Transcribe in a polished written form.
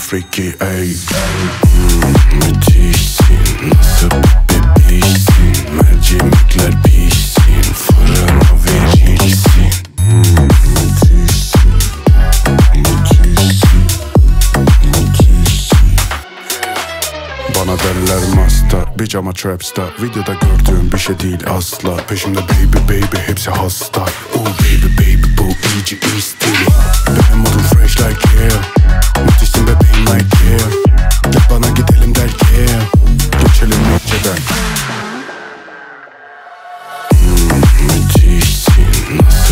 freaky ey. Müthişsin, nasıl bebişsin. Mercimekler pişsin, fırına verilsin. Müthişsin, müthişsin, müthişsin. Bana derler master, bitch ama trapstar. Videoda gördüğüm bir şey değil asla. Peşimde baby hepsi hasta. Oh baby bu iyice istili. Benim modum fresh like air. Müthişsin bebeğim my dear. Gel bana gidelim derken. Geçelim inceden. Müthişsin, nasıl